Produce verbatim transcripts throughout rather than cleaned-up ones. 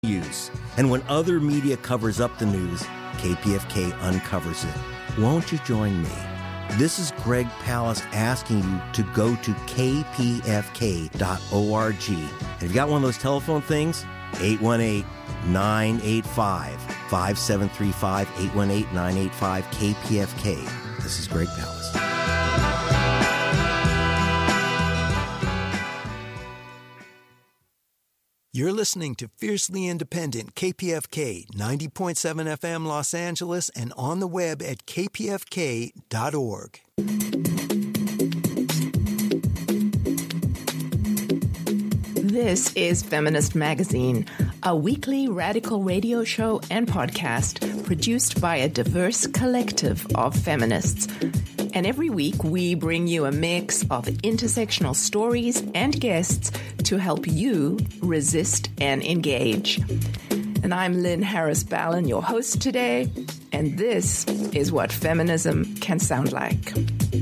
News. And when other media covers up the news, K P F K uncovers it. Won't you join me? This is Greg Palast asking you to go to k p f k dot org. And if you got one of those telephone things, eight one eight, nine eight five, five seven three five, eight one eight, nine eight five, K P F K. This is Greg Palast. You're listening to Fiercely Independent K P F K, ninety point seven F M Los Angeles, and on the web at k p f k dot org. This is Feminist Magazine, a weekly radical radio show and podcast produced by a diverse collective of feminists. And every week we bring you a mix of intersectional stories and guests to help you resist and engage. And I'm Lynn Harris Ballin, your host today, and this is what feminism can sound like.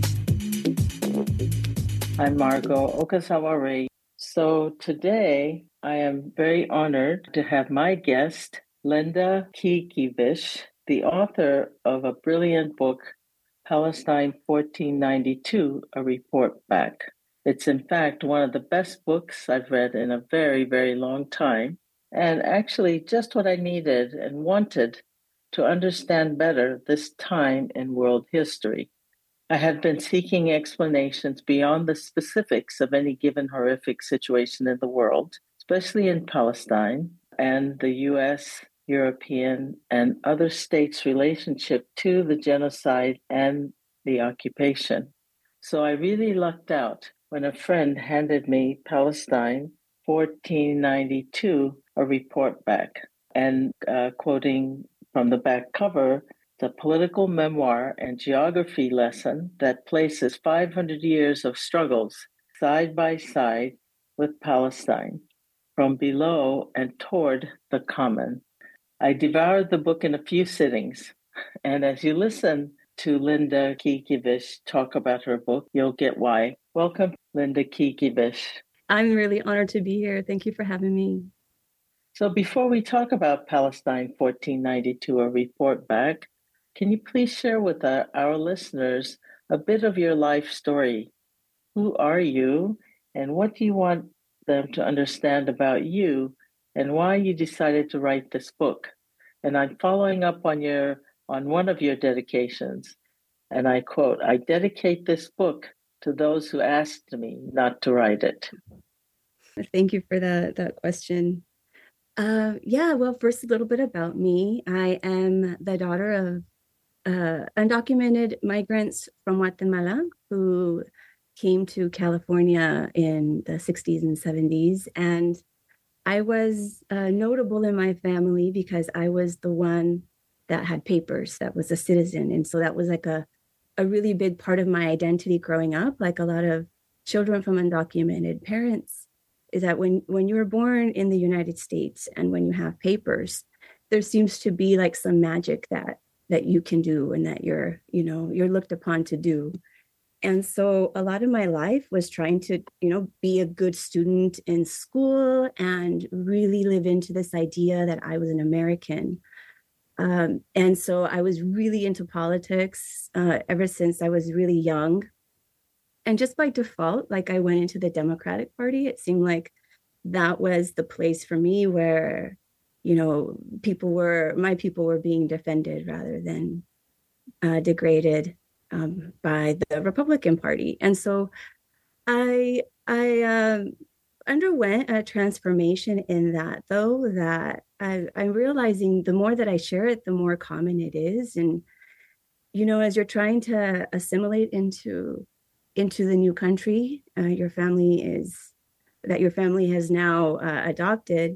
I'm Margot Okazawa-Rey. So today I am very honored to have my guest, Linda Kekevish, the author of a brilliant book, Palestine fourteen ninety-two, A Report Back. It's in fact one of the best books I've read in a very, very long time, and actually just what I needed and wanted to understand better this time in world history. I have been seeking explanations beyond the specifics of any given horrific situation in the world, especially in Palestine and the U S, European, and other states' relationship to the genocide and the occupation. So I really lucked out when a friend handed me Palestine fourteen ninety-two, A Report Back, and uh, quoting from the back cover, the political memoir and geography lesson that places five hundred years of struggles side by side with Palestine, from below and toward the common. I devoured the book in a few sittings, and as you listen to Linda Kekevish talk about her book, you'll get why. Welcome, Linda Kekevish. I'm really honored to be here. Thank you for having me. So before we talk about Palestine fourteen ninety-two, A Report Back, can you please share with our, our listeners a bit of your life story? Who are you, and what do you want them to understand about you, and why you decided to write this book? And I'm following up on your on one of your dedications, and I quote, "I dedicate this book to those who asked me not to write it." Thank you for that, that question. Uh, yeah, well, first, a little bit about me. I am the daughter of uh, undocumented migrants from Guatemala who came to California in the sixties and seventies. And I was uh, notable in my family because I was the one that had papers, that was a citizen. And so that was like a, a really big part of my identity growing up, like a lot of children from undocumented parents, is that when, when you were born in the United States and when you have papers, there seems to be like some magic that that you can do and that you're, you know, you're looked upon to do. And so a lot of my life was trying to, you know, be a good student in school and really live into this idea that I was an American. Um, and so I was really into politics uh, ever since I was really young. And just by default, like I went into the Democratic Party. It seemed like that was the place for me where, you know, people were, my people were being defended rather than uh, degraded um, by the Republican Party. And so I, I um, underwent a transformation in that, though, that I, I'm realizing the more that I share it, the more common it is. And, you know, as you're trying to assimilate into into the new country, uh, your family is, that your family has now uh, adopted,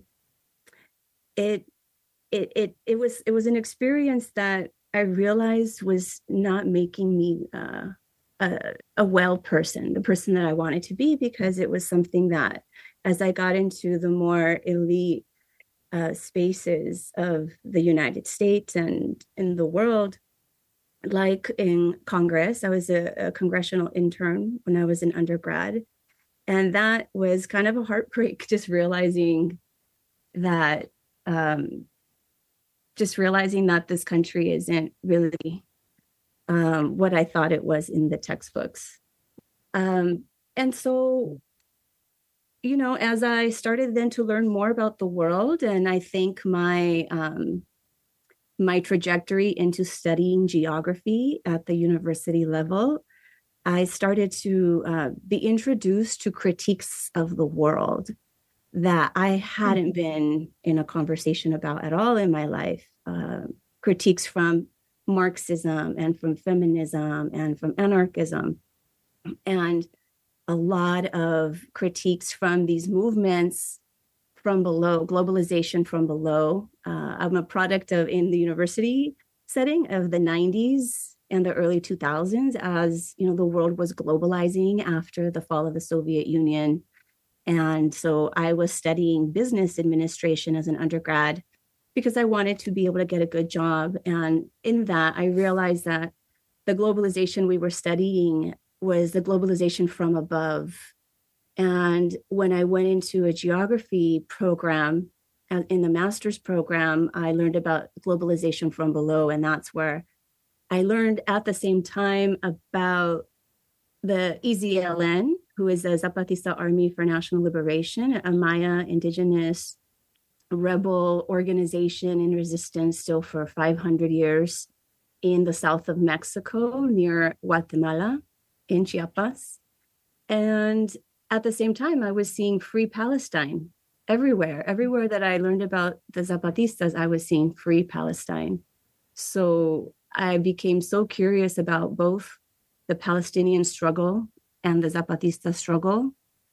it, it, it, it was, it was an experience that I realized was not making me uh, a, a well person, the person that I wanted to be, because it was something that, as I got into the more elite uh, spaces of the United States and in the world, like in Congress, I was a, a congressional intern when I was an undergrad. And that was kind of a heartbreak, just realizing that um, just realizing that this country isn't really um, what I thought it was in the textbooks. Um, and so, you know, as I started then to learn more about the world, and I think my um, my trajectory into studying geography at the university level, I started to uh, be introduced to critiques of the world that I hadn't been in a conversation about at all in my life. Uh, critiques from Marxism and from feminism and from anarchism, and a lot of critiques from these movements from below, globalization from below. Uh, I'm a product of, in the university setting, of the nineties and the early two thousands, as you know, the world was globalizing after the fall of the Soviet Union. And so I was studying business administration as an undergrad because I wanted to be able to get a good job. And in that, I realized that the globalization we were studying was the globalization from above. And when I went into a geography program, in the master's program, I learned about globalization from below. And that's where I learned at the same time about the E Z L N, who is the Zapatista Army for National Liberation, a Maya indigenous rebel organization in resistance still for five hundred years in the south of Mexico, near Guatemala, in Chiapas. And at the same time, I was seeing free Palestine everywhere. Everywhere that I learned about the Zapatistas, I was seeing free Palestine. So I became so curious about both the Palestinian struggle and the Zapatista struggle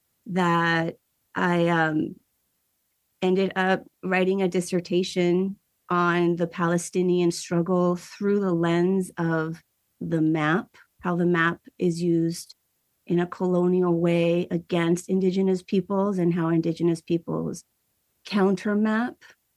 that I um, ended up writing a dissertation on the Palestinian struggle through the lens of the map, how the map is used in a colonial way against Indigenous peoples and how Indigenous peoples counter map.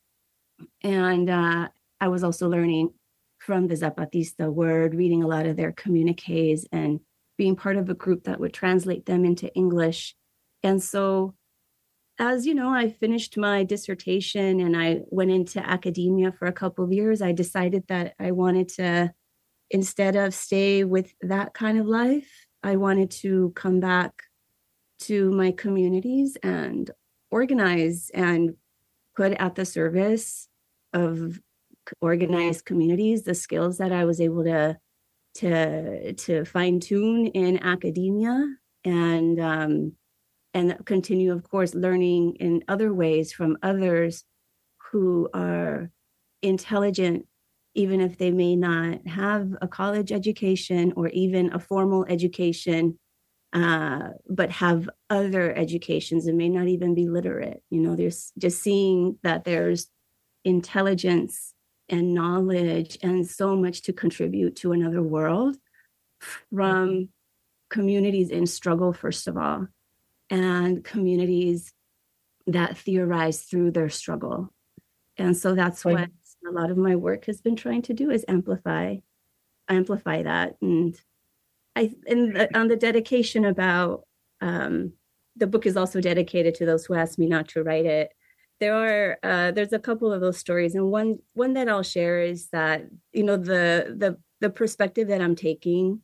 And uh, I was also learning from the Zapatista word, reading a lot of their communiques and being part of a group that would translate them into English. And so, as you know, I finished my dissertation and I went into academia for a couple of years. I decided that I wanted to, instead of stay with that kind of life, I wanted to come back to my communities and organize and put at the service of organized communities the skills that I was able to to to fine tune in academia, and um, and continue, of course, learning in other ways from others who are intelligent, even if they may not have a college education or even a formal education, uh, but have other educations and may not even be literate. You know, there's just seeing that there's intelligence and knowledge and so much to contribute to another world from communities in struggle, first of all, and communities that theorize through their struggle. And so that's what a lot of my work has been trying to do, is amplify, amplify that. And I, and the, on the dedication about, um, the book is also dedicated to those who asked me not to write it. There are, uh, there's a couple of those stories, and one, one that I'll share is that, you know, the, the, the perspective that I'm taking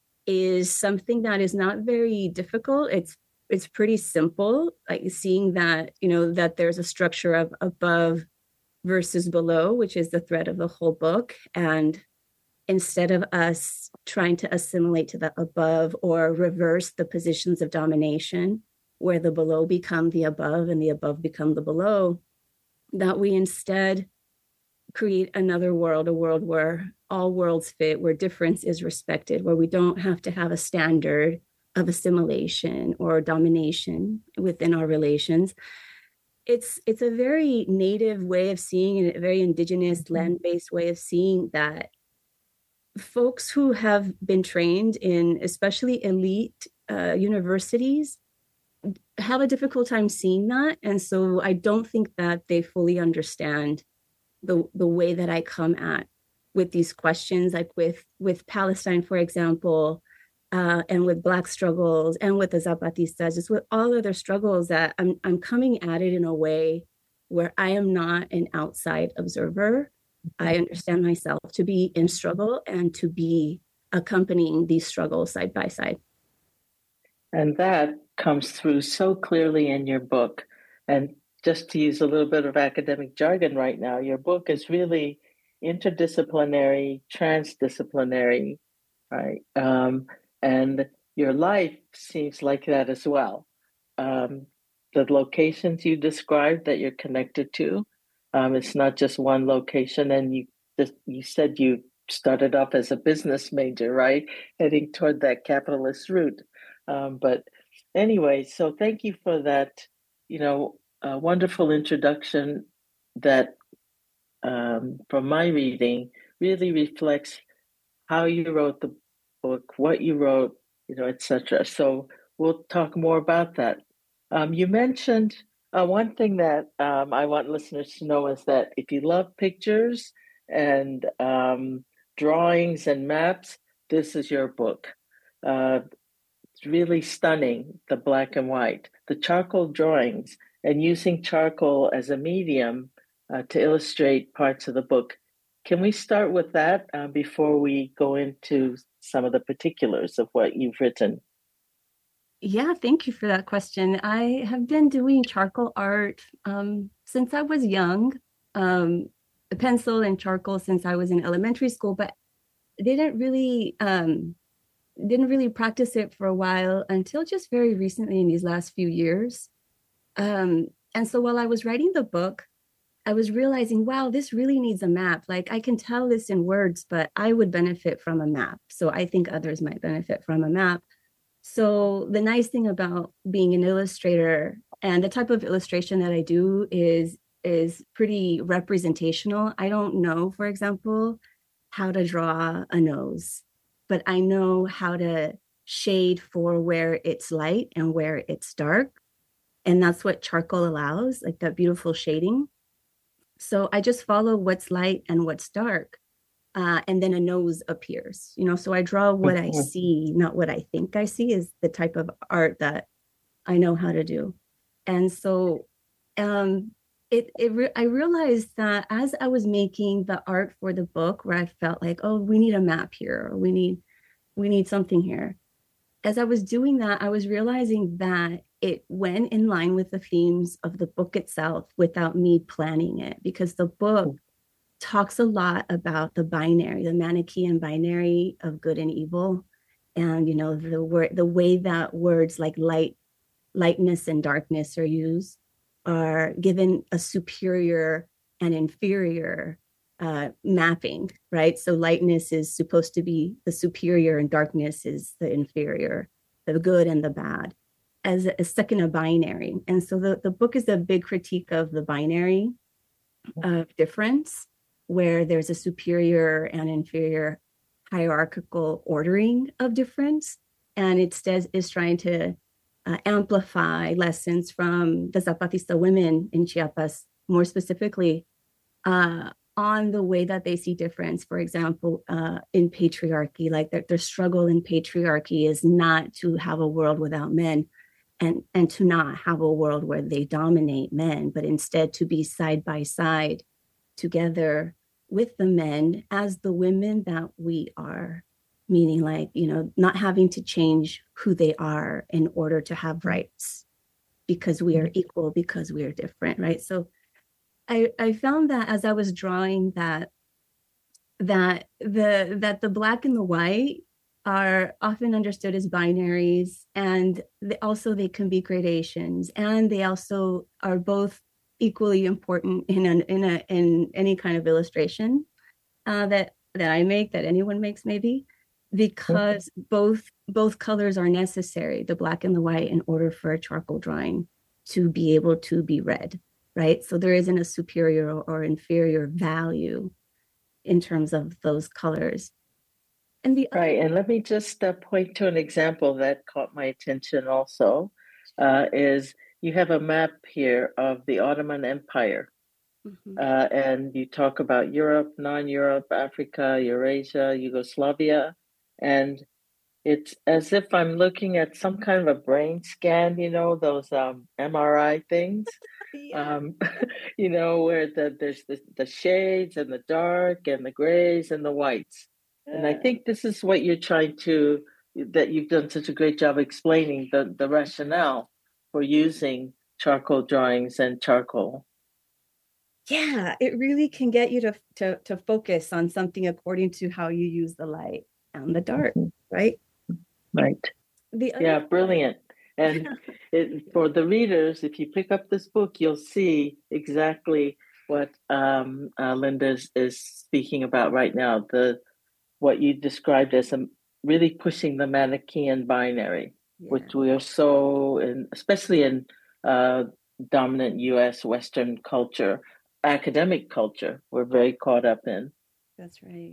is something that is not very difficult. It's, it's pretty simple, like seeing that, you know, that there's a structure of above versus below, which is the thread of the whole book. And instead of us trying to assimilate to the above or reverse the positions of domination, where the below become the above and the above become the below, that we instead create another world, a world where all worlds fit, where difference is respected, where we don't have to have a standard of assimilation or domination within our relations. It's it's a very native way of seeing, and a very indigenous land-based way of seeing that folks who have been trained in especially elite uh, universities have a difficult time seeing that. And so I don't think that they fully understand the the way that I come at with these questions, like with, with Palestine, for example, uh, and with Black struggles, and with the Zapatistas, just with all other struggles, that I'm I'm coming at it in a way where I am not an outside observer. I understand myself to be in struggle and to be accompanying these struggles side by side. And that comes through so clearly in your book. And just to use a little bit of academic jargon right now, your book is really interdisciplinary, transdisciplinary, right? Um, and your life seems like that as well. Um, the locations you described that you're connected to, um, it's not just one location. And you just you said you started off as a business major, right? Heading toward that capitalist route. Um, but anyway, so thank you for that, you know, uh, wonderful introduction that, um, from my reading, really reflects how you wrote the book, what you wrote, you know, et cetera. So we'll talk more about that. Um, you mentioned uh, one thing that um, I want listeners to know is that if you love pictures and um, drawings and maps, this is your book. Uh, it's really stunning, the black and white, the charcoal drawings, and using charcoal as a medium uh, to illustrate parts of the book. Can we start with that uh, before we go into some of the particulars of what you've written? Yeah, thank you for that question. I have been doing charcoal art um, since I was young, um, pencil and charcoal since I was in elementary school, but didn't really um, didn't really practice it for a while until just very recently in these last few years. Um, and so while I was writing the book, I was realizing, wow, this really needs a map. Like I can tell this in words, but I would benefit from a map. So I think others might benefit from a map. So the nice thing about being an illustrator and the type of illustration that I do is is pretty representational. I don't know, for example, how to draw a nose, but I know how to shade for where it's light and where it's dark. And that's what charcoal allows, like that beautiful shading. So I just follow what's light and what's dark. Uh, and then a nose appears, you know, so I draw what I see, not what I think I see is the type of art that I know how to do. And so um, it, it re- I realized that as I was making the art for the book, where I felt like, oh, we need a map here, or we need, we need something here. As I was doing that, I was realizing that it went in line with the themes of the book itself without me planning it, because the book talks a lot about the binary, the Manichaean binary of good and evil. And, you know, the word, the way that words like light, lightness and darkness are used are given a superior and inferior uh, mapping, right? So lightness is supposed to be the superior and darkness is the inferior, the good and the bad, as a, a second a binary. And so the, the book is a big critique of the binary of difference, where there's a superior and inferior hierarchical ordering of difference. And it says is trying to uh, amplify lessons from the Zapatista women in Chiapas, more specifically uh, on the way that they see difference. For example, uh, in patriarchy, like their, their struggle in patriarchy is not to have a world without men and, and to not have a world where they dominate men, but instead to be side by side together with the men as the women that we are, meaning like, you know, not having to change who they are in order to have rights because we are equal, because we are different, right? So I, I found that as I was drawing that, that the that the black and the white are often understood as binaries, and they, also they can be gradations, and they also are both equally important in an, in a in any kind of illustration uh, that that I make, that anyone makes maybe, because mm-hmm. both both colors are necessary, the black and the white, in order for a charcoal drawing to be able to be read, right? So there isn't a superior or inferior value in terms of those colors. And the right, other- and let me just uh, point to an example that caught my attention also, uh, is you have a map here of the Ottoman Empire. Mm-hmm. Uh, and you talk about Europe, non-Europe, Africa, Eurasia, Yugoslavia. And It's as if I'm looking at some kind of a brain scan, you know, those um, M R I things, Yeah. um, you know, where the, there's the, the shades and the dark and the grays and the whites. And I Yeah. think this is what you're trying to, that you've done such a great job explaining the, the rationale for using charcoal drawings and charcoal. Yeah, it really can get you to, to to focus on something according to how you use the light and the dark, Mhm. right? Right. The other, Yeah, brilliant. And it, for the readers, if you pick up this book, you'll see exactly what um, uh, Linda is, is speaking about right now. The what you described as a, really pushing the Manichaean binary, yeah, which we are so, in, especially in uh, dominant U S Western culture, academic culture, we're very caught up in. that's right.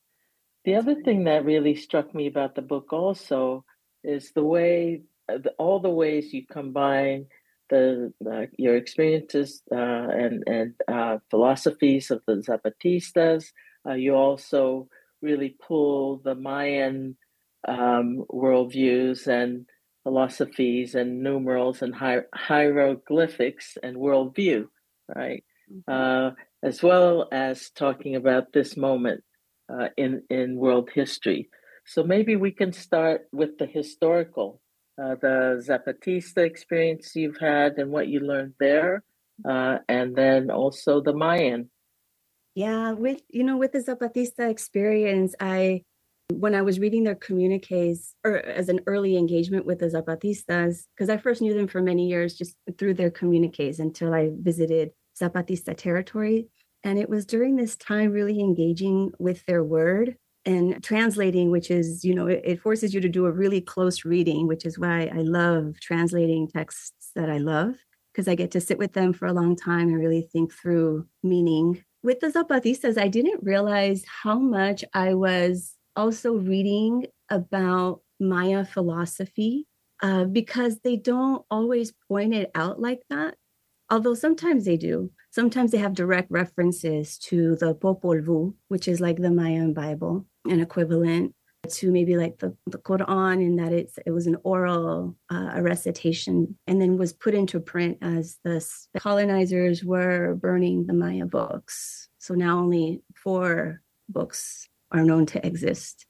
The That's other right. thing that really struck me about the book also is the way, uh, the, all the ways you combine the uh, your experiences uh, and and uh, philosophies of the Zapatistas. Uh, you also really pull the Mayan um, worldviews and philosophies and numerals and hi- hieroglyphics and worldview, right? Mhm. Uh, as well as talking about this moment uh, in in world history. So maybe we can start with the historical, uh, the Zapatista experience you've had and what you learned there, uh, and then also the Mayan. Yeah, with you know, with the Zapatista experience, I when I was reading their communiques or as an early engagement with the Zapatistas, because I first knew them for many years just through their communiques until I visited Zapatista territory. And it was during this time really engaging with their word and translating, which is, you know, it, it forces you to do a really close reading, which is why I love translating texts that I love, because I get to sit with them for a long time and really think through meaning. With the Zapatistas, I didn't realize how much I was also reading about Maya philosophy uh, because they don't always point it out like that. Although sometimes they do. Sometimes they have direct references to the Popol Vuh, which is like the Mayan Bible, an equivalent to maybe like the, the Quran, in that it's it was an oral uh, a recitation and then was put into print as the colonizers were burning the Maya books. So now only four books are known to exist.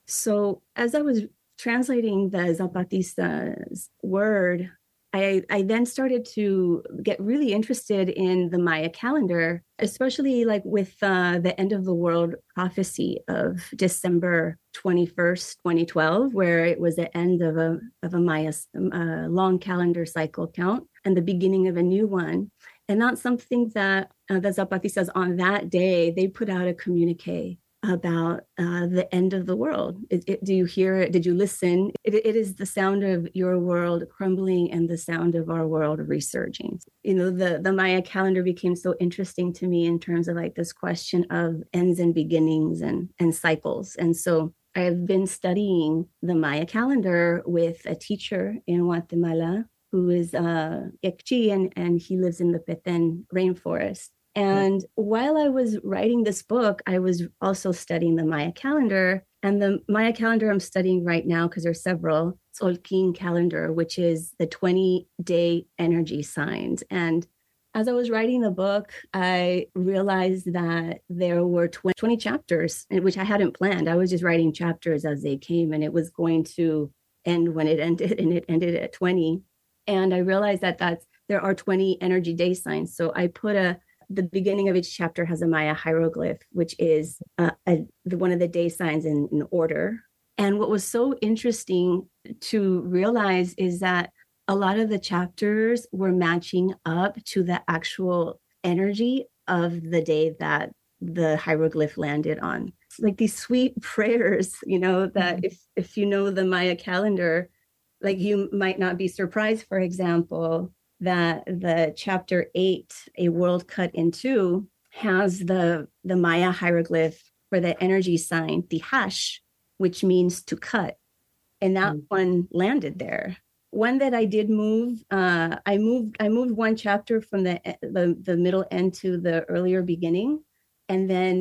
So as I was translating the Zapatista's word, I, I then started to get really interested in the Maya calendar, especially like with uh, the end of the world prophecy of December twenty-first, twenty twelve, where it was the end of a, of a Maya uh, long calendar cycle count and the beginning of a new one. And that's something that uh, the Zapatistas on that day, they put out a communique about uh, the end of the world. It, it, do you hear it? Did you listen? It, it is the sound of your world crumbling and the sound of our world resurging. You know, the, the Maya calendar became so interesting to me in terms of like this question of ends and beginnings and, and cycles. And so I have been studying the Maya calendar with a teacher in Guatemala who is uh, Ekchi, and, and he lives in the Petén rainforest. And while I was writing this book, I was also studying the Maya calendar. And the Maya calendar I'm studying right now, because there's several, Tzolkin calendar, which is the twenty-day energy signs. And as I was writing the book, I realized that there were twenty chapters, which I hadn't planned. I was just writing chapters as they came, and it was going to end when it ended, and it ended at twenty. And I realized that that's, there are twenty energy day signs. So I put a the beginning of each chapter has a Maya hieroglyph, which is uh, a, the, one of the day signs in, in order. And what was so interesting to realize is that a lot of the chapters were matching up to the actual energy of the day that the hieroglyph landed on. It's like these sweet prayers, you know, that mm-hmm. if if you know the Maya calendar, like you might not be surprised, for example, that the chapter eight, A World Cut in Two, has the, the Maya hieroglyph for the energy sign, the hash, which means to cut. And that mm-hmm. one landed there. One that I did move, uh, I moved I moved one chapter from the, the, the middle end to the earlier beginning. And then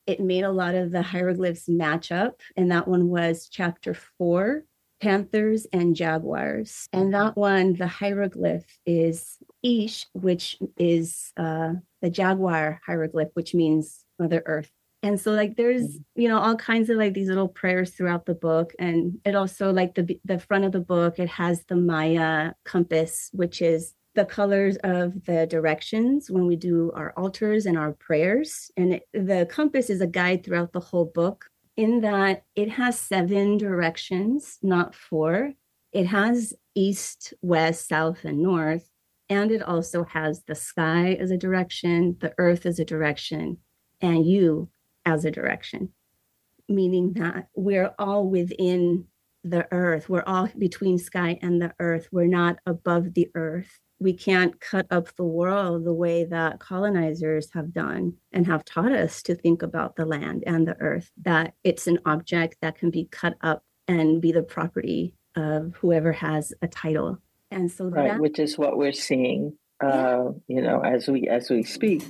it made a lot of the hieroglyphs match up. And that one was chapter four, Panthers and Jaguars. And that one, the hieroglyph is Ish, which is uh, the jaguar hieroglyph, which means Mother Earth. And so like there's, you know, all kinds of like these little prayers throughout the book. And it also like the the front of the book, it has the Maya compass, which is the colors of the directions when we do our altars and our prayers. And it, the compass is a guide throughout the whole book in that it has seven directions, not four. It has east, west, south, and north. And it also has the sky as a direction, the earth as a direction, and you as a direction, meaning that we're all within the earth. We're all between sky and the earth. We're not above the earth. We can't cut up the world the way that colonizers have done and have taught us to think about the land and the earth, that it's an object that can be cut up and be the property of whoever has a title. And so right, that, which is what we're seeing, uh, yeah. you know, as we as we speak.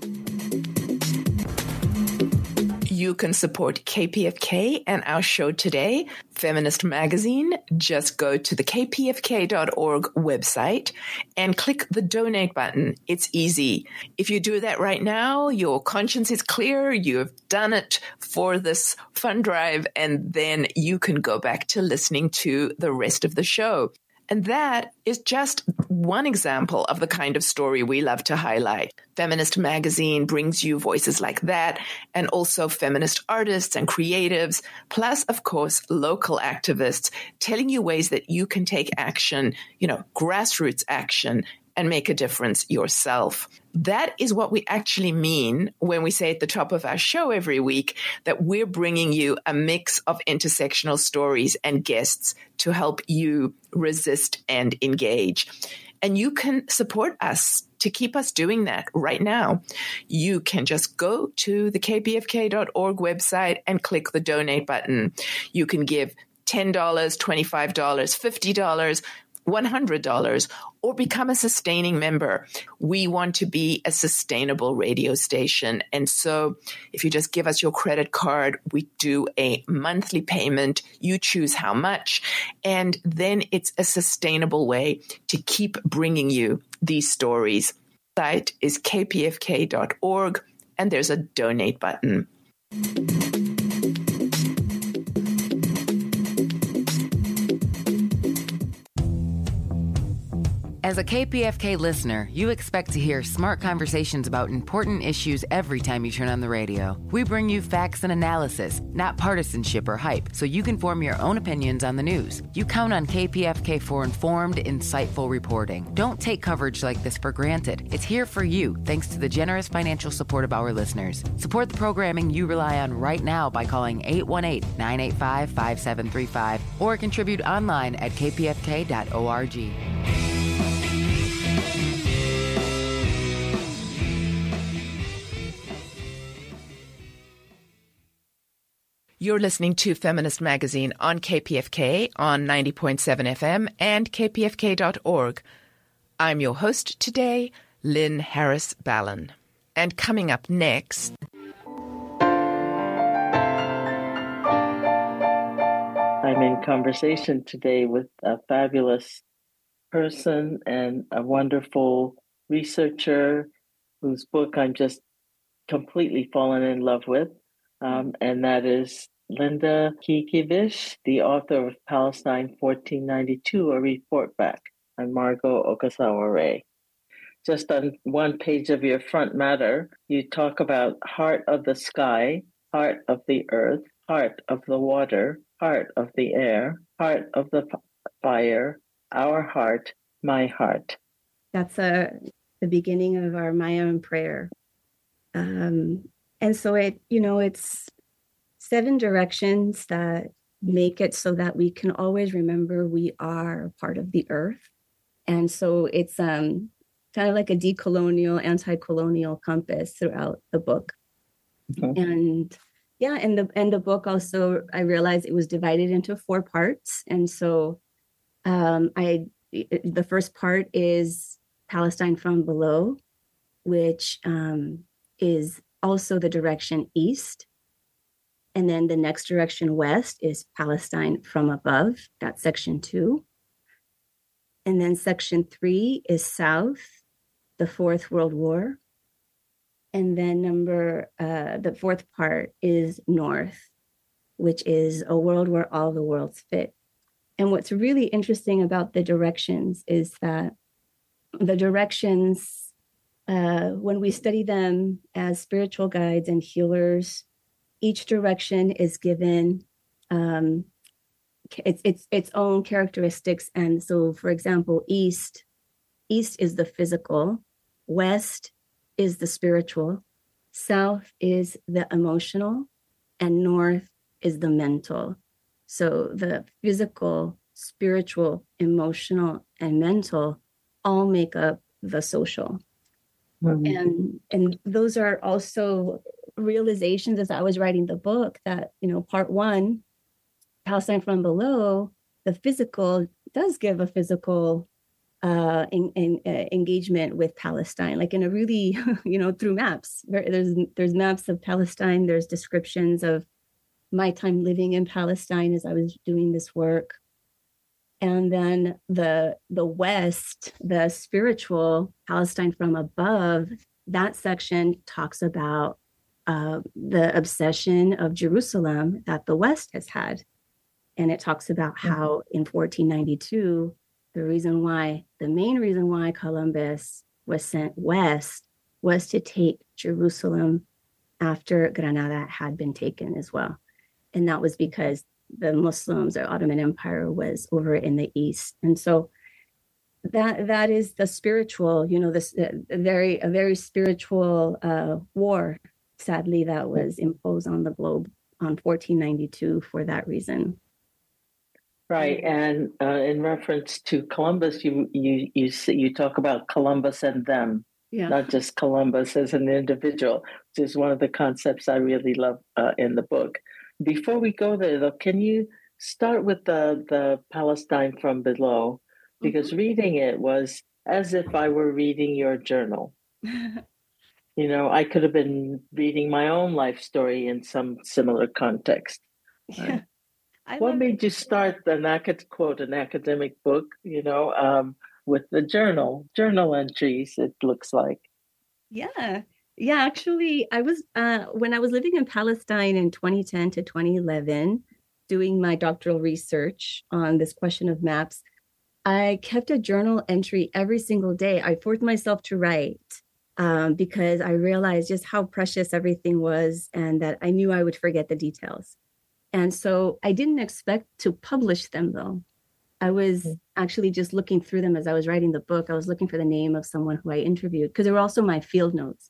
You can support K P F K and our show today, Feminist Magazine. Just go to the k p f k dot org website and click the donate button. It's easy. If you do that right now, your conscience is clear. You have done it for this fund drive, and then you can go back to listening to the rest of the show. And that is just one example of the kind of story we love to highlight. Feminist Magazine brings you voices like that, and also feminist artists and creatives, plus, of course, local activists telling you ways that you can take action, you know, grassroots action, and make a difference yourself. That is what we actually mean when we say at the top of our show every week that we're bringing you a mix of intersectional stories and guests to help you resist and engage. And you can support us to keep us doing that right now. You can just go to the k p f k dot org website and click the donate button. You can give ten dollars, twenty-five dollars, fifty dollars, one hundred dollars, or become a sustaining member. We want to be a sustainable radio station. And so if you just give us your credit card, we do a monthly payment. You choose how much. And then it's a sustainable way to keep bringing you these stories. The site is k p f k dot org, and there's a donate button. As a K P F K listener, you expect to hear smart conversations about important issues every time you turn on the radio. We bring you facts and analysis, not partisanship or hype, so you can form your own opinions on the news. You count on K P F K for informed, insightful reporting. Don't take coverage like this for granted. It's here for you, thanks to the generous financial support of our listeners. Support the programming you rely on right now by calling eight one eight, nine eight five, five seven three five or contribute online at k p f k dot org. You're listening to Feminist Magazine on K P F K on ninety point seven F M and k p f k dot org. I'm your host today, Lynn Harris Ballin. And coming up next... I'm in conversation today with a fabulous person and a wonderful researcher whose book I'm just completely fallen in love with, um, and that is Linda Kekevish, the author of Palestine fourteen ninety-two, A Report Back, and Margot Okasawa Ray. Just on one page of your front matter, you talk about heart of the sky, heart of the earth, heart of the water, heart of the air, heart of the fire, our heart, my heart. That's a, the beginning of our My Own Prayer. Um, and so it, you know, it's seven directions that make it so that we can always remember we are part of the earth. And so it's um, kind of like a decolonial, anti-colonial compass throughout the book. Mm-hmm. And yeah, and the and the book also, I realized it was divided into four parts. And so um, I the first part is Palestine from Below, which um, is also the direction east. And then the next direction west is Palestine from above. That's section two. And then section three is south, the Fourth World War. And then number, uh, the fourth part is north, which is a world where all the worlds fit. And what's really interesting about the directions is that the directions, uh, when we study them as spiritual guides and healers, each direction is given um, its, its, its own characteristics. And so, for example, east, east is the physical, west is the spiritual, south is the emotional, and north is the mental. So the physical, spiritual, emotional, and mental all make up the social. Mm-hmm. And and those are also realizations as I was writing the book that, you know, part one, Palestine from below, the physical does give a physical uh, in, in, uh, engagement with Palestine, like in a really, you know, through maps. There, there's there's maps of Palestine. There's descriptions of my time living in Palestine as I was doing this work. And then the the West, the spiritual Palestine from above, that section talks about uh, the obsession of Jerusalem that the West has had. And it talks about how in fourteen ninety-two, the reason why, the main reason why Columbus was sent west was to take Jerusalem after Granada had been taken as well. And that was because the Muslims or Ottoman Empire was over in the east. And so that that is the spiritual, you know, this uh, very, a very spiritual uh, war, sadly, that was imposed on the globe on fourteen ninety-two for that reason. Right, and uh, in reference to Columbus, you you you you talk about Columbus and them, yeah. Not just Columbus as an individual, which is one of the concepts I really love uh, in the book. Before we go there, though, can you start with the the Palestine from below? Because mm-hmm. reading it was as if I were reading your journal. You know, I could have been reading my own life story in some similar context. Right? What made it. you start an acad- quote an academic book? You know, um, with the journal journal entries. It looks like. Yeah, yeah. Actually, I was uh, when I was living in Palestine in twenty ten to twenty eleven, doing my doctoral research on this question of maps. I kept a journal entry every single day. I forced myself to write um, because I realized just how precious everything was, and that I knew I would forget the details. And so I didn't expect to publish them, though. I was actually just looking through them as I was writing the book. I was looking for the name of someone who I interviewed because they were also my field notes.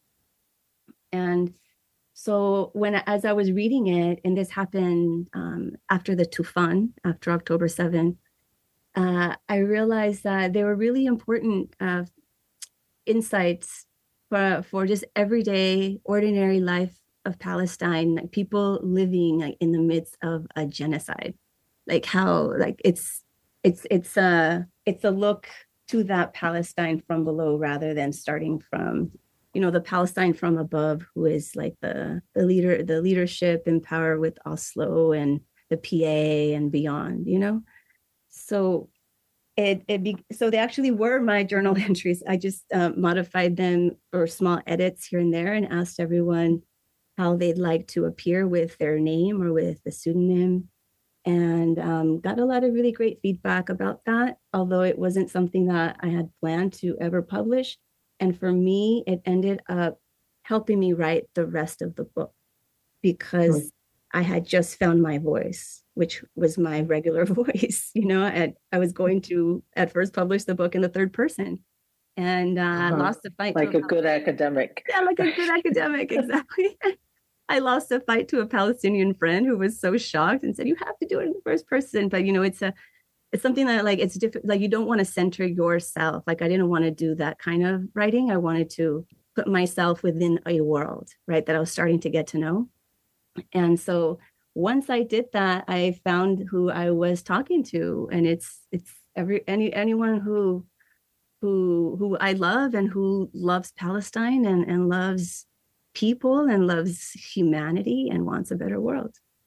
And so when, as I was reading it, and this happened um, after the Tufan, after October seventh, uh, I realized that they were really important uh, insights for, for just everyday, ordinary life of Palestine, like people living like in the midst of a genocide, like how like it's it's it's a it's a look to that Palestine from below rather than starting from, you know, the Palestine from above, who is like the the leader, the leadership in power with Oslo and the P A and beyond, you know. So it it be, so they actually were my journal entries. I just um, modified them for small edits here and there and asked everyone how they'd like to appear with their name or with the pseudonym, and um, got a lot of really great feedback about that, although it wasn't something that I had planned to ever publish. And for me, it ended up helping me write the rest of the book because mm-hmm. I had just found my voice, which was my regular voice. You know, and I was going to at first publish the book in the third person. And uh, uh-huh. lost the fight. Like a, a good academic. Yeah, like a good academic, exactly. I lost a fight to a Palestinian friend who was so shocked and said, "You have to do it in the first person." But, you know, it's a, it's something that like, it's different. Like you don't want to center yourself. Like I didn't want to do that kind of writing. I wanted to put myself within a world, right, that I was starting to get to know. And so once I did that, I found who I was talking to. And it's, it's every, any, anyone who, who who I love and who loves Palestine and, and loves people and loves humanity and wants a better world.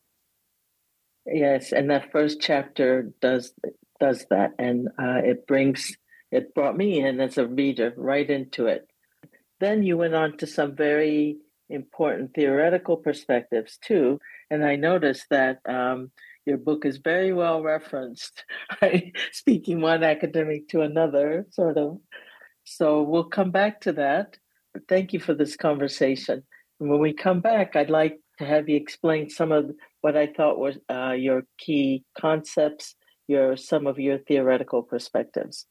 Yes, and that first chapter does does that, and uh, it brings it brought me in as a reader right into it. Then you went on to some very important theoretical perspectives too, and I noticed that um, your book is very well referenced, right? Speaking one academic to another, sort of. So we'll come back to that. But thank you for this conversation. And when we come back, I'd like to have you explain some of what I thought were uh, your key concepts, your some of your theoretical perspectives.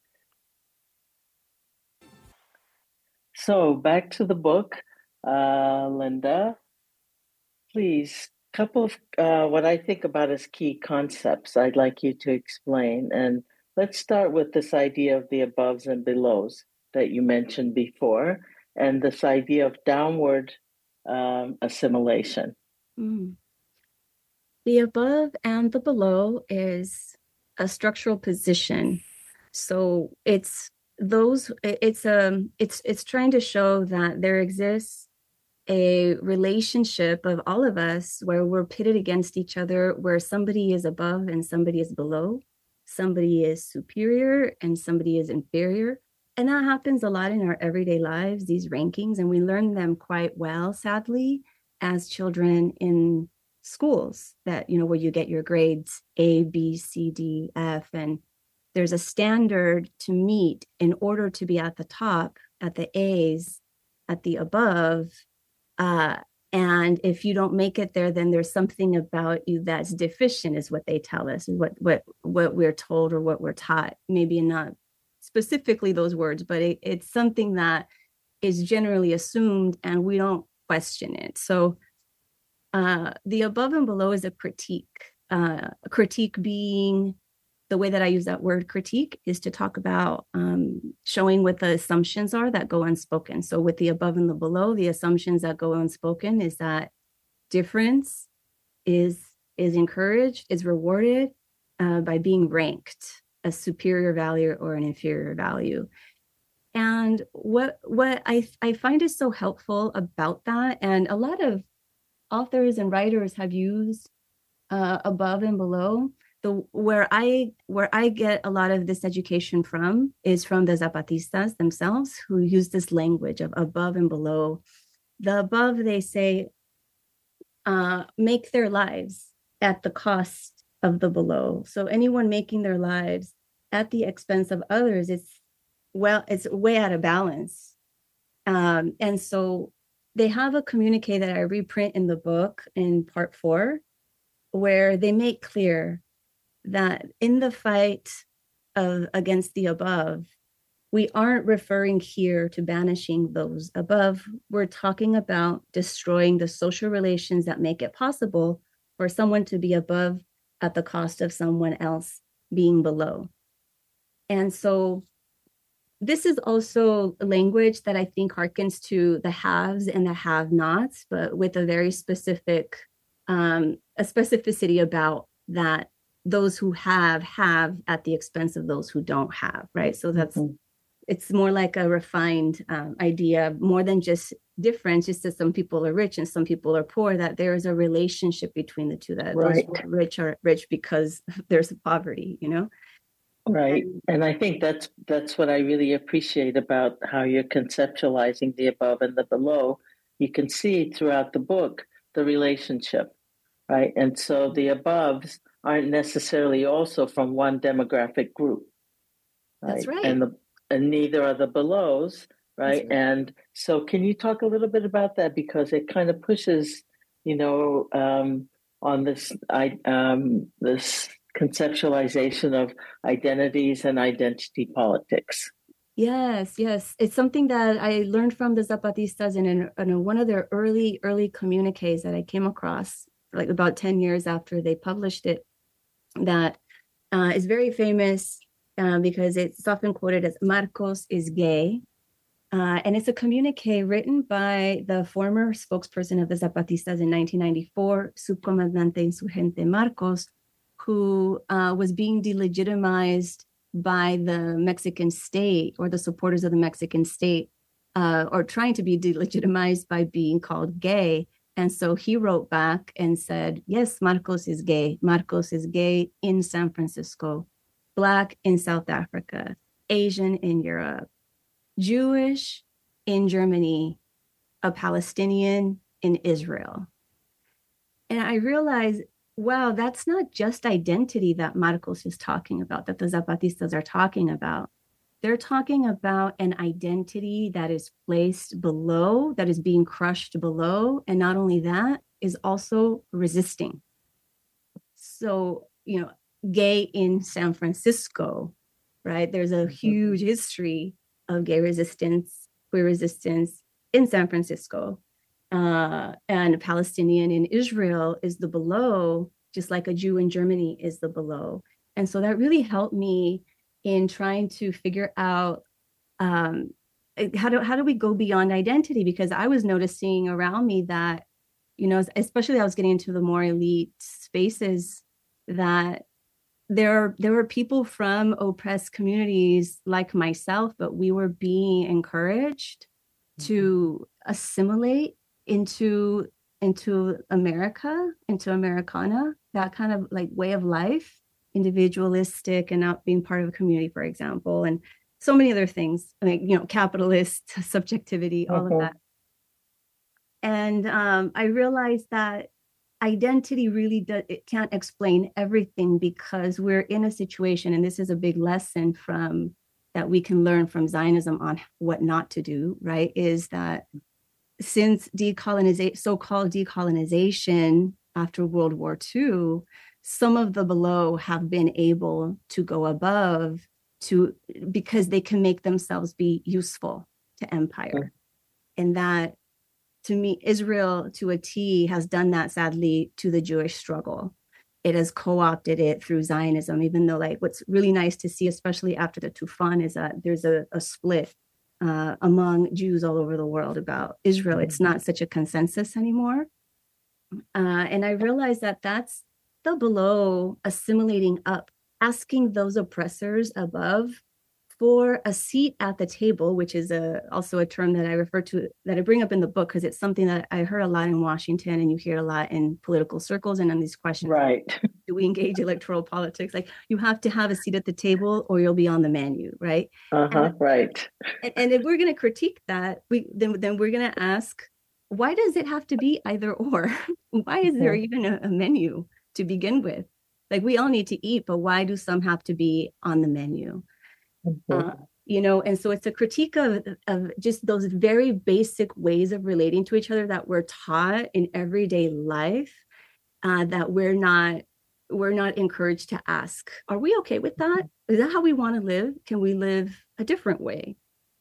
So back to the book, uh, Linda, please, couple of uh, what I think about as key concepts I'd like you to explain. And let's start with this idea of the aboves and belows that you mentioned before, and this idea of downward um, assimilation. Mm. The above and the below is a structural position. So it's those it's um it's it's trying to show that there exists a relationship of all of us where we're pitted against each other, where somebody is above and somebody is below, somebody is superior and somebody is inferior. And that happens a lot in our everyday lives, these rankings, and we learn them quite well, sadly, as children in schools, that, you know, where you get your grades A, B, C, D, F, and there's a standard to meet in order to be at the top, at the A's, at the above. Uh, and if you don't make it there, then there's something about you that's deficient, is what they tell us, what what what we're told or what we're taught. Maybe not specifically those words, but it, it's something that is generally assumed, and we don't question it. So uh, the above and below is a critique. Uh, a critique being, the way that I use that word critique is to talk about um, showing what the assumptions are that go unspoken. So with the above and the below, the assumptions that go unspoken is that difference is is encouraged, is rewarded uh, by being ranked a superior value or an inferior value. And what what I, I find is so helpful about that, and a lot of authors and writers have used uh, above and below. The, where I where I get a lot of this education from is from the Zapatistas themselves, who use this language of above and below. The above, they say, uh, make their lives at the cost of the below. So anyone making their lives at the expense of others, it's well, it's way out of balance. Um, and so they have a communique that I reprint in the book in part four, where they make clear that in the fight of against the above, we aren't referring here to banishing those above. We're talking about destroying the social relations that make it possible for someone to be above at the cost of someone else being below. And so this is also language that I think harkens to the haves and the have-nots, but with a very specific, um, a specificity about that those who have, have at the expense of those who don't have, right? So that's, mm-hmm. It's more like a refined um, idea, more than just difference, just that some people are rich and some people are poor, that there is a relationship between the two, that right. Those who are rich are rich because there's poverty, you know? Right. And I think that's that's what I really appreciate about how you're conceptualizing the above and the below. You can see throughout the book the relationship, right? And so the aboves aren't necessarily also from one demographic group. Right? That's right. And the and neither are the belows, right? right? And so can you talk a little bit about that? Because it kind of pushes, you know, um, on this I um, this conceptualization of identities and identity politics. Yes, yes. It's something that I learned from the Zapatistas in, in, in one of their early, early communiques that I came across, like about ten years after they published it, that uh, is very famous uh, because it's often quoted as Marcos is gay. Uh, and it's a communique written by the former spokesperson of the Zapatistas in nineteen ninety-four, Subcomandante Insurgente Marcos, who uh, was being delegitimized by the Mexican state or the supporters of the Mexican state, uh, or trying to be delegitimized by being called gay. And so he wrote back and said, yes, Marcos is gay. Marcos is gay in San Francisco, Black in South Africa, Asian in Europe, Jewish in Germany, a Palestinian in Israel. And I realized, wow, that's not just identity that Marcos is talking about, that the Zapatistas are talking about. They're talking about an identity that is placed below, that is being crushed below. And not only that, is also resisting. So, you know, gay in San Francisco, right? There's a huge history of gay resistance, queer resistance in San Francisco. Uh, and Palestinian in Israel is the below, just like a Jew in Germany is the below. And so that really helped me in trying to figure out um, how do how do we go beyond identity? Because I was noticing around me that, you know, especially I was getting into the more elite spaces, that there there were people from oppressed communities like myself, but we were being encouraged mm-hmm. to assimilate into into America, into Americana, that kind of like way of life, individualistic and not being part of a community, for example, and so many other things, like, you know, capitalist subjectivity, all mm-hmm. of that. And um, I realized that identity really does, it can't explain everything, because we're in a situation, and this is a big lesson from that we can learn from Zionism on what not to do, right? Is that since decolonization, so-called decolonization after World War Two, some of the below have been able to go above to, because they can make themselves be useful to empire. And that, to me, Israel to a T has done that, sadly, to the Jewish struggle. It has co-opted it through Zionism, even though, like, what's really nice to see, especially after the Tufan, is that there's a, a split uh, among Jews all over the world about Israel. It's not such a consensus anymore. Uh, and I realized that that's the below assimilating up, asking those oppressors above for a seat at the table, which is a, also a term that I refer to, that I bring up in the book, because it's something that I heard a lot in Washington, and you hear a lot in political circles and on these questions. Right. Do we engage electoral politics? Like, you have to have a seat at the table or you'll be on the menu, right? Uh-huh, and, right. And, and if we're going to critique that, we then, then we're going to ask, why does it have to be either or? Why is there even a, a menu to begin with? Like, we all need to eat, but why do some have to be on the menu? Mm-hmm. Uh, you know, and so it's a critique of, of just those very basic ways of relating to each other that we're taught in everyday life, uh, that we're not we're not encouraged to ask, are we okay with that? Is that how we want to live? Can we live a different way?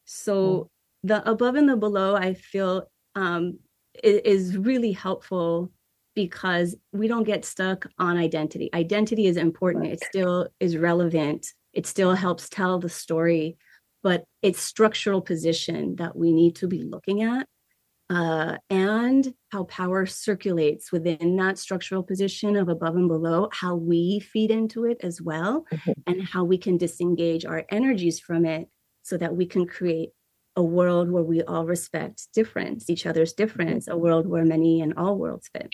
So mm-hmm. the above and the below, I feel, um, is really helpful, because we don't get stuck on identity. Identity is important. It still is relevant. It still helps tell the story, but it's structural position that we need to be looking at, uh, and how power circulates within that structural position of above and below, how we feed into it as well, mm-hmm. and how we can disengage our energies from it so that we can create a world where we all respect difference, each other's difference, a world where many and all worlds fit.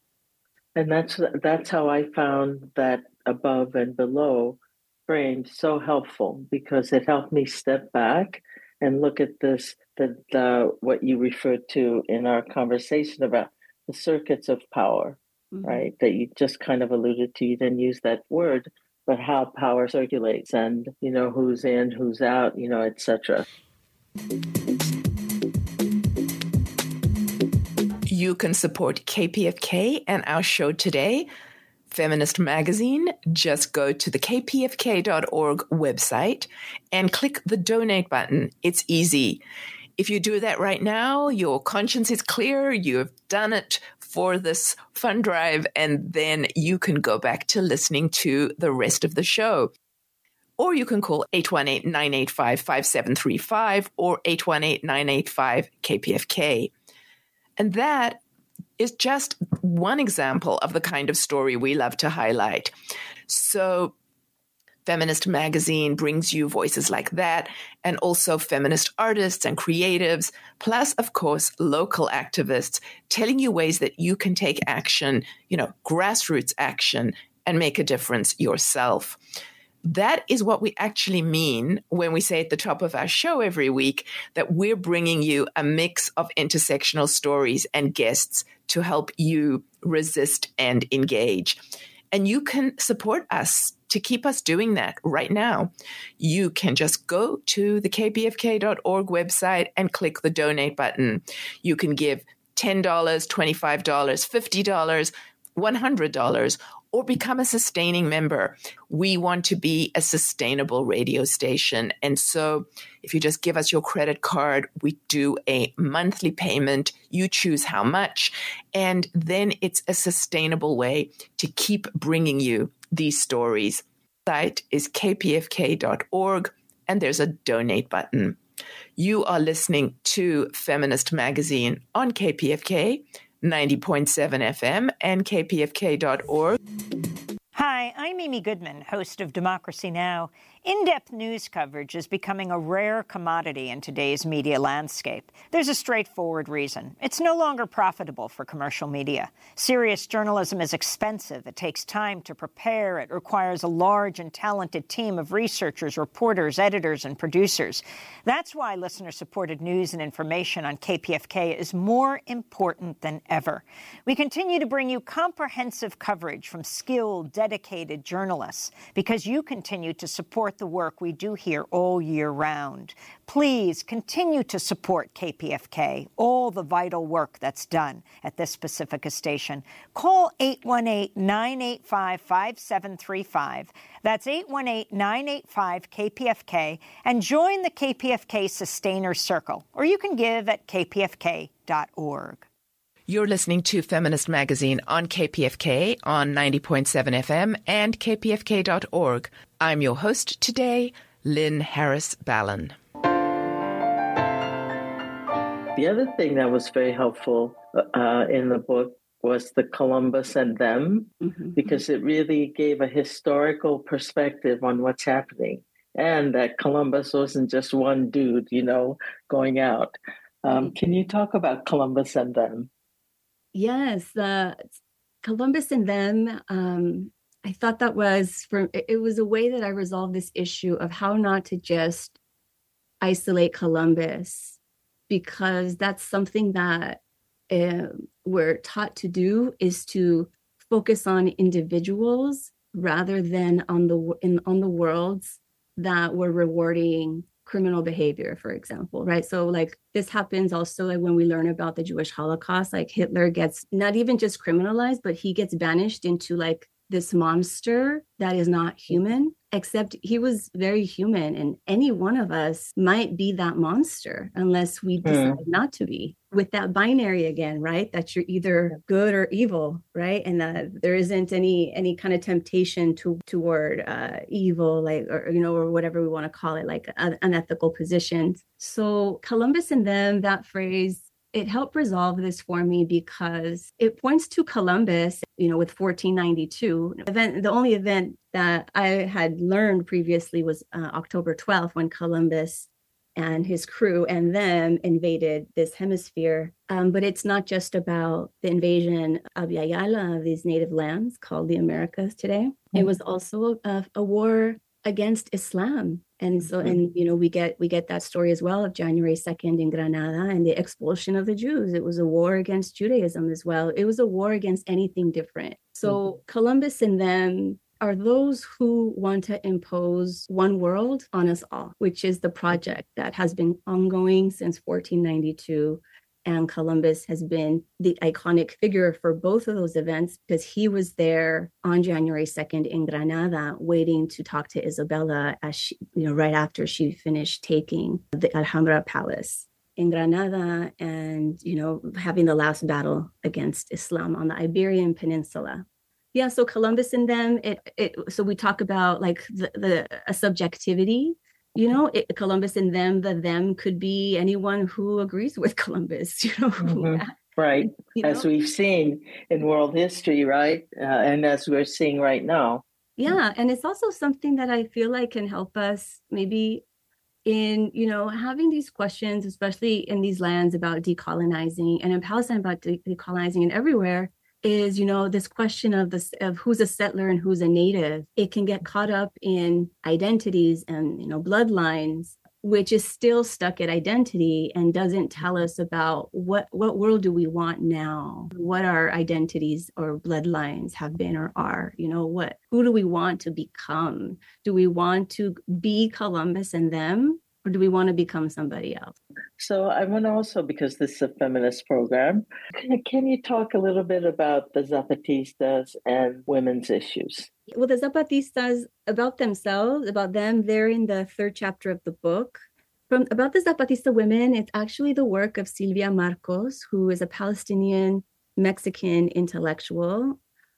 And that's that's how I found that above and below frame so helpful, because it helped me step back and look at this, the, the what you referred to in our conversation about the circuits of power, mm-hmm. right? That you just kind of alluded to. You didn't use that word, but how power circulates, and, you know, who's in, who's out, you know, et cetera. You can support K P F K and our show today, Feminist Magazine. Just go to the k p f k dot org website and click the donate button. It's easy. If you do that right now, your conscience is clear. You have done it for this fund drive, and then you can go back to listening to the rest of the show. Or you can call eight one eight, nine eight five, five seven three five or eight one eight, nine eight five, K P F K. And that is just one example of the kind of story we love to highlight. So Feminist Magazine brings you voices like that, and also feminist artists and creatives, plus, of course, local activists telling you ways that you can take action, you know, grassroots action, and make a difference yourself. That is what we actually mean when we say at the top of our show every week that we're bringing you a mix of intersectional stories and guests to help you resist and engage. And you can support us to keep us doing that right now. You can just go to the k p f k dot org website and click the donate button. You can give ten dollars, twenty-five dollars, fifty dollars, one hundred dollars, or become a sustaining member. We want to be a sustainable radio station. And so if you just give us your credit card, we do a monthly payment. You choose how much. And then it's a sustainable way to keep bringing you these stories. The site is k p f k dot org, and there's a donate button. You are listening to Feminist Magazine on K P F K, ninety point seven F M, and k p f k dot org. Hi, I'm Amy Goodman, host of Democracy Now! In-depth news coverage is becoming a rare commodity in today's media landscape. There's a straightforward reason. It's no longer profitable for commercial media. Serious journalism is expensive. It takes time to prepare. It requires a large and talented team of researchers, reporters, editors, and producers. That's why listener-supported news and information on K P F K is more important than ever. We continue to bring you comprehensive coverage from skilled, dedicated journalists because you continue to support the work we do here all year round. Please continue to support K P F K, all the vital work that's done at this Pacifica station. Call eight one eight, nine eight five, five seven three five. That's eight one eight, nine eight five, K P F K and join the K P F K Sustainer Circle, or you can give at k p f k dot org. You're listening to Feminist Magazine on K P F K on ninety point seven F M and k p f k dot org. I'm your host today, Lynn Harris Ballin. The other thing that was very helpful uh, in the book was the Columbus and Them, mm-hmm. because it really gave a historical perspective on what's happening. And that Columbus wasn't just one dude, you know, going out. Um, can you talk about Columbus and Them? Yes, uh, Columbus and Them. Um, I thought that was for it was a way that I resolved this issue of how not to just isolate Columbus, because that's something that uh, we're taught to do, is to focus on individuals rather than on the in, on the worlds that were rewarding criminal behavior, for example, right? So like this happens also like when we learn about the Jewish Holocaust, like Hitler gets not even just criminalized, but he gets banished into like this monster that is not human, except he was very human. And any one of us might be that monster unless we decide mm. not to be. With that binary again, right? That you're either good or evil, right? And that there isn't any any kind of temptation to toward uh, evil, like, or, you know, or whatever we want to call it, like uh, unethical positions. So Columbus and Them, that phrase, it helped resolve this for me because it points to Columbus, you know, with fourteen ninety-two. Event, the only event that I had learned previously was uh, October twelfth, when Columbus and his crew and them invaded this hemisphere. Um, but it's not just about the invasion of Yayala, of these native lands called the Americas today. Mm-hmm. It was also a, a war against Islam. And so, mm-hmm. and, you know, we get we get that story as well of January second in Granada and the expulsion of the Jews. It was a war against Judaism as well. It was a war against anything different. So mm-hmm. Columbus and Them are those who want to impose one world on us all, which is the project that has been ongoing since fourteen ninety-two. And Columbus has been the iconic figure for both of those events because he was there on January second in Granada, waiting to talk to Isabella as she, you know, right after she finished taking the Alhambra Palace in Granada, and, you know, having the last battle against Islam on the Iberian Peninsula. Yeah, so Columbus and Them, it, it so we talk about like the, the a subjectivity, you know, it, Columbus and Them, the them could be anyone who agrees with Columbus, you know. Mm-hmm. Right, you as know? We've seen in world history, right? Uh, and as we're seeing right now. Yeah. And it's also something that I feel like can help us maybe in, you know, having these questions, especially in these lands about decolonizing and in Palestine about de- decolonizing and everywhere is, you know, this question of this of who's a settler and who's a native. It can get caught up in identities and, you know, bloodlines, which is still stuck at identity and doesn't tell us about what what world do we want now, what our identities or bloodlines have been or are, you know, what who do we want to become? Do we want to be Columbus and them, or do we want to become somebody else? So I want to also, because this is a feminist program, can you talk a little bit about the Zapatistas and women's issues? Well, the Zapatistas, about themselves, about them, they're in the third chapter of the book. From about the Zapatista women, it's actually the work of Silvia Marcos, who is a Palestinian Mexican intellectual,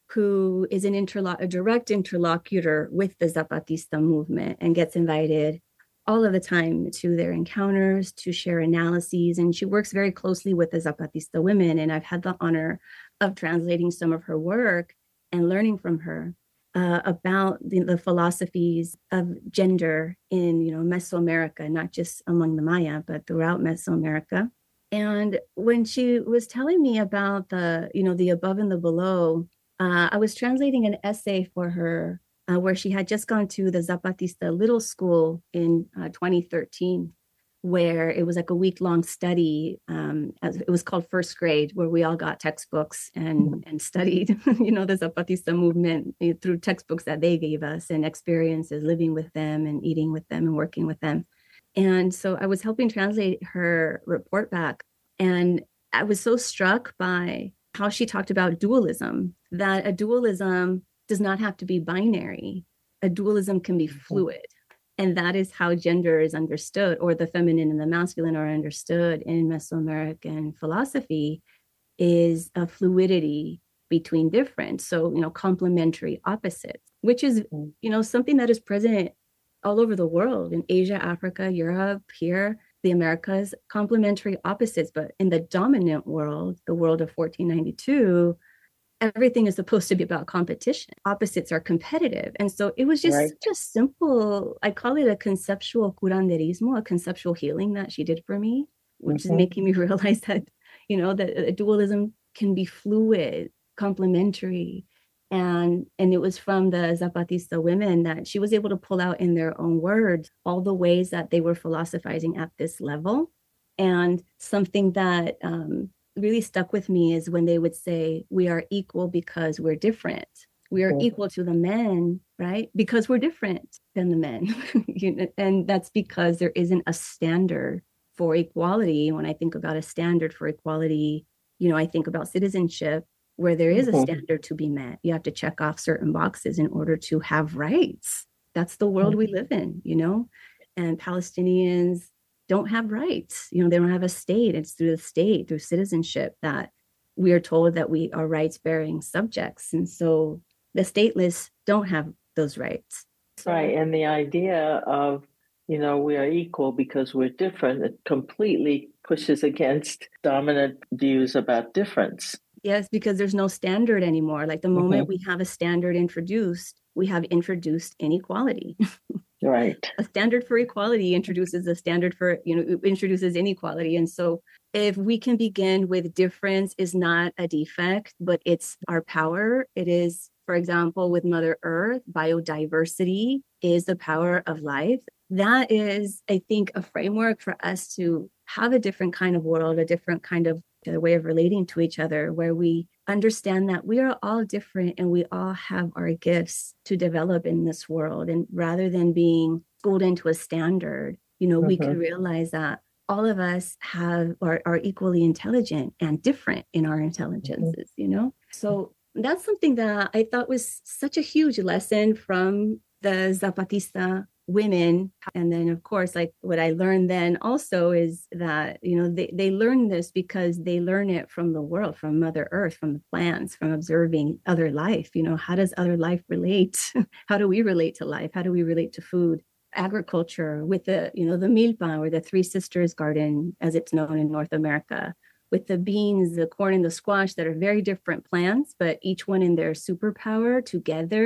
who is an interlo- a direct interlocutor with the Zapatista movement and gets invited all of the time to their encounters, to share analyses. And she works very closely with the Zapatista women. And I've had the honor of translating some of her work and learning from her. Uh, about the, the philosophies of gender in, you know, Mesoamerica, not just among the Maya, but throughout Mesoamerica. And when she was telling me about the, you know, the above and the below, uh, I was translating an essay for her uh, where she had just gone to the Zapatista Little School in uh, twenty thirteen, where it was like a week-long study. Um, as it was called First Grade, where we all got textbooks and and studied, you know, the Zapatista movement through textbooks that they gave us and experiences living with them and eating with them and working with them. And so I was helping translate her report back, and I was so struck by how she talked about dualism, that a dualism does not have to be binary. A dualism can be fluid. And that is how gender is understood, or the feminine and the masculine are understood in Mesoamerican philosophy, is a fluidity between different. So, you know, complementary opposites, which is, you know, something that is present all over the world, in Asia, Africa, Europe, here, the Americas, complementary opposites. But in the dominant world, the world of fourteen ninety-two, everything is supposed to be about competition. Opposites are competitive. And so it was just right. such a simple, I call it a conceptual curanderismo, a conceptual healing that she did for me, which mm-hmm. is making me realize that, you know, that dualism can be fluid, complementary. And, and it was from the Zapatista women that she was able to pull out in their own words all the ways that they were philosophizing at this level. And something that, um, really stuck with me is when they would say, we are equal because we're different. We are mm-hmm. equal to the men, right? Because we're different than the men. you know, and that's because there isn't a standard for equality. When I think about a standard for equality, you know, I think about citizenship, where there is mm-hmm. a standard to be met. You have to check off certain boxes in order to have rights. That's the world mm-hmm. we live in, you know, and Palestinians don't have rights. You know, they don't have a state. It's through the state, through citizenship, that we are told that we are rights-bearing subjects. And so the stateless don't have those rights. So, right. And the idea of, you know, we are equal because we're different, it completely pushes against dominant views about difference. Yes, because there's no standard anymore. Like the moment mm-hmm. we have a standard introduced, we have introduced inequality. Right. A standard for equality introduces a standard for, you know, introduces inequality. And so if we can begin with difference is not a defect, but it's our power. It is, for example, with Mother Earth, biodiversity is the power of life. That is, I think, a framework for us to have a different kind of world, a different kind of a way of relating to each other, where we understand that we are all different and we all have our gifts to develop in this world. And rather than being schooled into a standard, you know, mm-hmm. we could realize that all of us have are, are equally intelligent and different in our intelligences, mm-hmm. you know? So that's something that I thought was such a huge lesson from the Zapatista women. And then, of course, like what I learned then also is that, you know, they, they learn this because they learn it from the world, from Mother Earth, from the plants, from observing other life. You know, how does other life relate? How do we relate to life? How do we relate to food? Agriculture with the, you know, the milpa, or the Three Sisters garden, as it's known in North America, with the beans, the corn, and the squash that are very different plants, but each one in their superpower together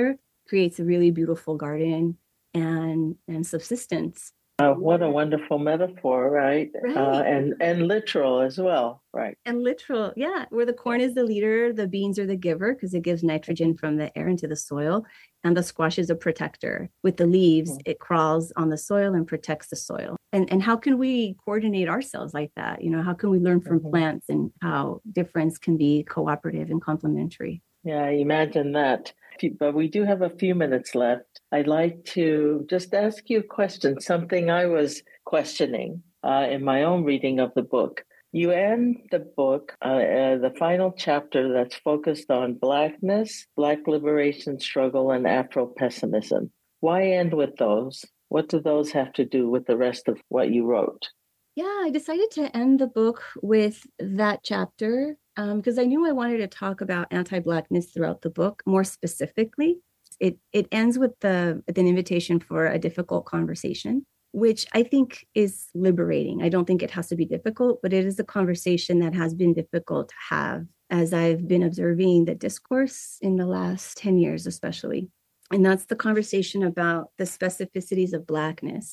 creates a really beautiful garden and and subsistence. Uh, what a wonderful metaphor, right? Right. Uh, and and literal as well, right? And literal, yeah, where the corn is the leader, the beans are the giver because it gives nitrogen from the air into the soil, and the squash is a protector. With the leaves, mm-hmm. it crawls on the soil and protects the soil. And and how can we coordinate ourselves like that? You know, how can we learn from mm-hmm. plants and how difference can be cooperative and complementary? Yeah, I imagine that. But we do have a few minutes left. I'd like to just ask you a question, something I was questioning uh, in my own reading of the book. You end the book, uh, uh, the final chapter that's focused on Blackness, Black liberation struggle, and Afro-pessimism. Why end with those? What do those have to do with the rest of what you wrote? Yeah, I decided to end the book with that chapter because um, I knew I wanted to talk about anti-Blackness throughout the book more specifically. It it ends with the with an invitation for a difficult conversation, which I think is liberating. I don't think it has to be difficult, but it is a conversation that has been difficult to have as I've been observing the discourse in the last ten years, especially. And that's the conversation about the specificities of Blackness.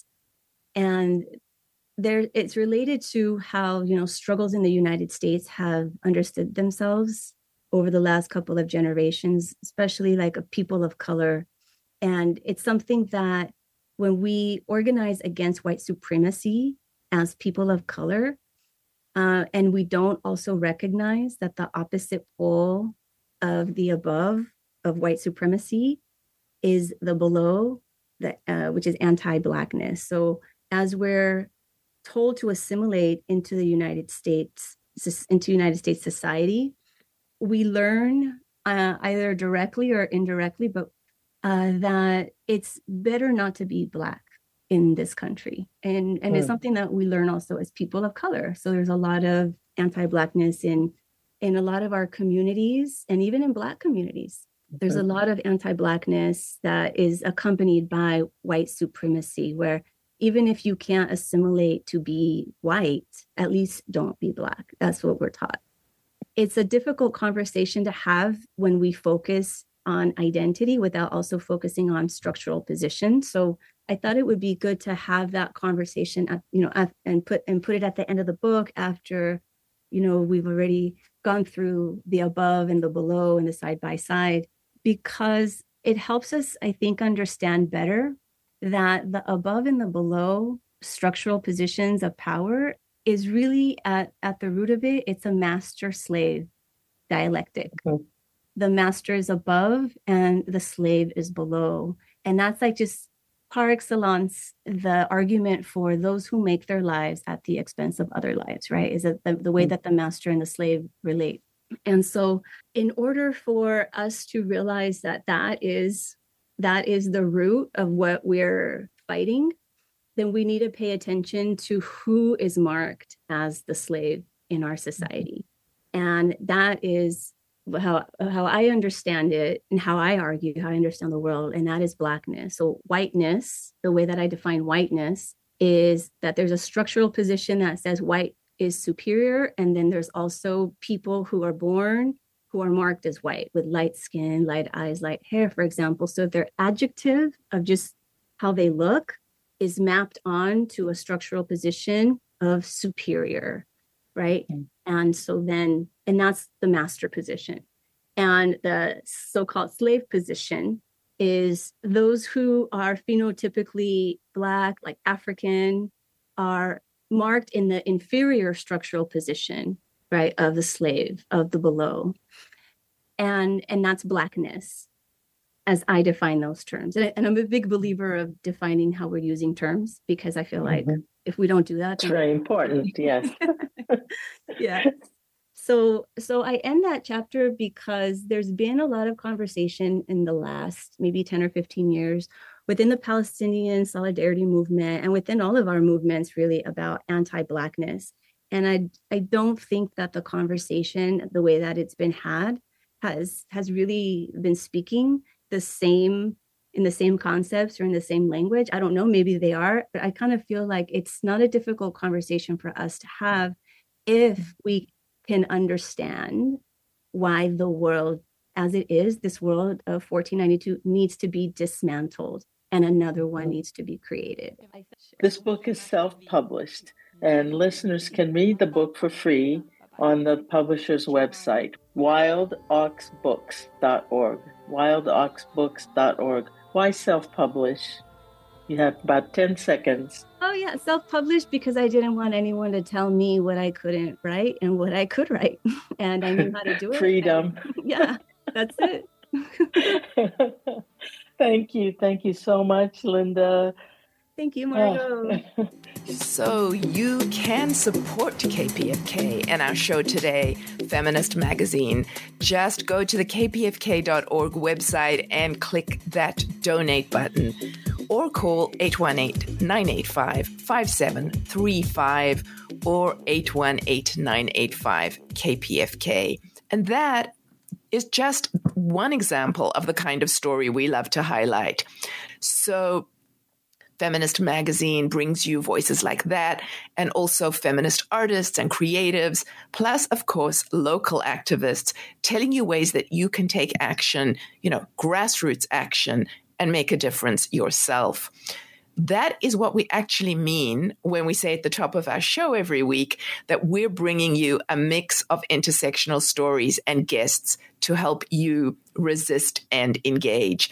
And there, it's related to how, you know, struggles in the United States have understood themselves over the last couple of generations, especially like a people of color. And it's something that when we organize against white supremacy as people of color, uh, and we don't also recognize that the opposite pole of the above of white supremacy is the below, that uh, which is anti-Blackness. So as we're told to assimilate into the United States, into United States society, we learn uh, either directly or indirectly, but uh, that it's better not to be Black in this country. And, and mm. it's something that we learn also as people of color. So there's a lot of anti-Blackness in, in a lot of our communities and even in Black communities. There's a lot of anti-Blackness that is accompanied by white supremacy, where even if you can't assimilate to be white, at least don't be Black. That's what we're taught. It's a difficult conversation to have when we focus on identity without also focusing on structural position. So I thought it would be good to have that conversation, at, you know, at, and put and put it at the end of the book after, you know, we've already gone through the above and the below and the side by side, because it helps us, I think, understand better that the above and the below structural positions of power is really at, at the root of it, it's a master-slave dialectic. Okay. The master is above and the slave is below. And that's like just par excellence, the argument for those who make their lives at the expense of other lives, right? Is it the, the way that the master and the slave relate. And so in order for us to realize that that is that is the root of what we're fighting, then we need to pay attention to who is marked as the slave in our society. And that is how, how I understand it and how I argue, how I understand the world, and that is Blackness. So whiteness, the way that I define whiteness is that there's a structural position that says white is superior. And then there's also people who are born who are marked as white with light skin, light eyes, light hair, for example. So their adjective of just how they look is mapped on to a structural position of superior, right? Mm-hmm. And so then, and that's the master position. And the so-called slave position is those who are phenotypically Black, like African, are marked in the inferior structural position, right, of the slave, of the below. And, and that's Blackness, as I define those terms. And, I, and I'm a big believer of defining how we're using terms, because I feel mm-hmm. like if we don't do that, it's very important. Yes. Yeah. So, so I end that chapter because there's been a lot of conversation in the last maybe ten or fifteen years within the Palestinian solidarity movement and within all of our movements really about anti-Blackness. And I, I don't think that the conversation, the way that it's been had, has, has really been speaking the same, in the same concepts or in the same language. I don't know, maybe they are, but I kind of feel like it's not a difficult conversation for us to have if we can understand why the world as it is, this world of fourteen ninety-two needs to be dismantled and another one needs to be created. This book is self-published, and listeners can read the book for free on the publisher's website, wild ox books dot org. wild ox books dot org. Why self-publish? You have about ten seconds. Oh, yeah, self-published because I didn't want anyone to tell me what I couldn't write and what I could write. And I knew how to do it. Freedom. And, yeah, that's it. Thank you. Thank you so much, Linda. Thank you, Margot. So you can support K P F K and our show today, Feminist Magazine. Just go to the k p f k dot org website and click that donate button, or call eight one eight, nine eight five, five seven three five or eight one eight, nine eight five, K P F K. And that is just one example of the kind of story we love to highlight. So Feminist Magazine brings you voices like that, and also feminist artists and creatives, plus, of course, local activists telling you ways that you can take action, you know, grassroots action, and make a difference yourself. That is what we actually mean when we say at the top of our show every week that we're bringing you a mix of intersectional stories and guests to help you resist and engage.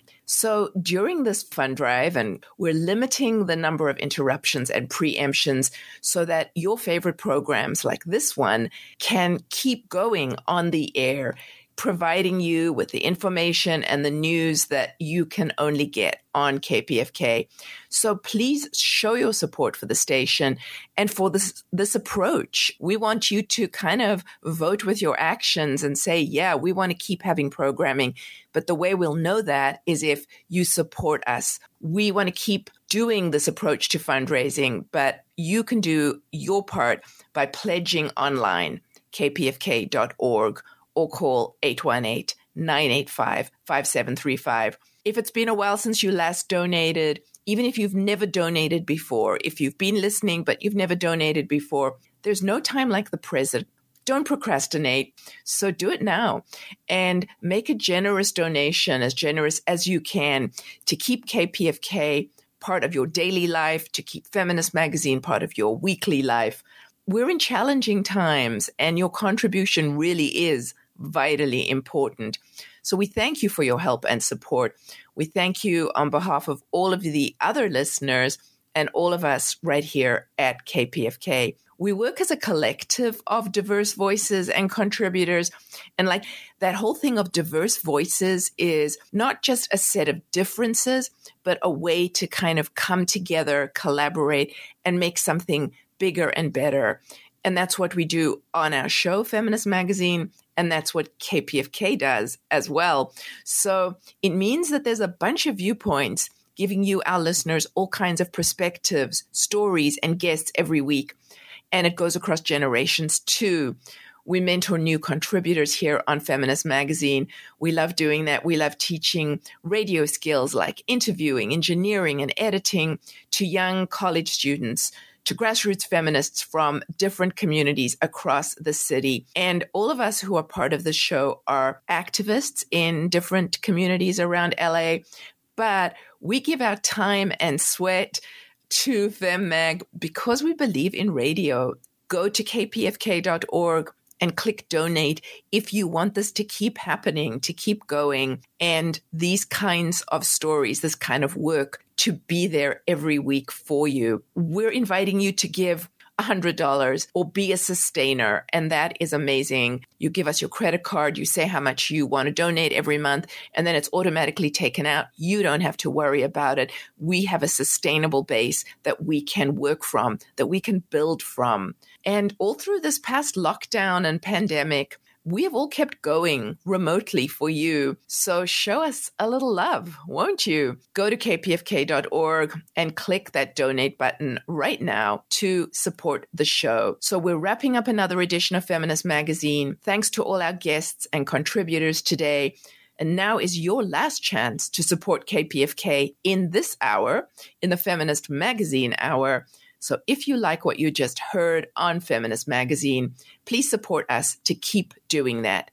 So during this fund drive, and we're limiting the number of interruptions and preemptions so that your favorite programs like this one can keep going on the air, providing you with the information and the news that you can only get on K P F K. So please show your support for the station and for this, this approach. We want you to kind of vote with your actions and say, yeah, we want to keep having programming. But the way we'll know that is if you support us. We want to keep doing this approach to fundraising, but you can do your part by pledging online, k p f k dot org, or call eight one eight, nine eight five, five seven three five. If it's been a while since you last donated, even if you've never donated before, if you've been listening but you've never donated before, there's no time like the present. Don't procrastinate. So do it now and make a generous donation, as generous as you can, to keep K P F K part of your daily life, to keep Feminist Magazine part of your weekly life. We're in challenging times, and your contribution really is vitally important. So we thank you for your help and support. We thank you on behalf of all of the other listeners and all of us right here at K P F K. We work as a collective of diverse voices and contributors. And like that whole thing of diverse voices is not just a set of differences, but a way to kind of come together, collaborate, and make something bigger and better. And that's what we do on our show, Feminist Magazine, and that's what K P F K does as well. So it means that there's a bunch of viewpoints giving you, our listeners, all kinds of perspectives, stories, and guests every week. And it goes across generations too. We mentor new contributors here on Feminist Magazine. We love doing that. We love teaching radio skills like interviewing, engineering, and editing to young college students, to grassroots feminists from different communities across the city. And all of us who are part of the show are activists in different communities around L A, but we give our time and sweat to FemMag because we believe in radio. Go to k p f k dot org and click donate if you want this to keep happening, to keep going, and these kinds of stories, this kind of work to be there every week for you. We're inviting you to give one hundred dollars or be a sustainer, and that is amazing. You give us your credit card, you say how much you want to donate every month, and then it's automatically taken out. You don't have to worry about it. We have a sustainable base that we can work from, that we can build from. And all through this past lockdown and pandemic, we have all kept going remotely for you. So show us a little love, won't you? Go to k p f k dot org and click that donate button right now to support the show. So we're wrapping up another edition of Feminist Magazine. Thanks to all our guests and contributors today. And now is your last chance to support K P F K in this hour, in the Feminist Magazine hour. So if you like what you just heard on Feminist Magazine, please support us to keep doing that.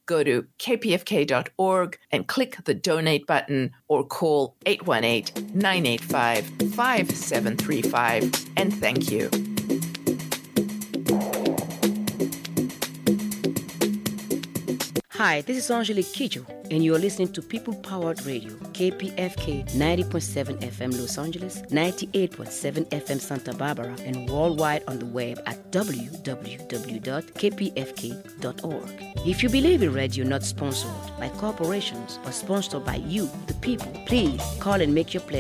go to k p f k dot org and click the donate button or call eight one eight, nine eight five, five seven three five. And thank you. Hi, this is Angelique Kidjo, and you're listening to People Powered Radio, K P F K ninety point seven F M Los Angeles, ninety-eight point seven F M Santa Barbara, and worldwide on the web at w w w dot k p f k dot org. If you believe in radio not sponsored by corporations or sponsored by you, the people, please call and make your pledge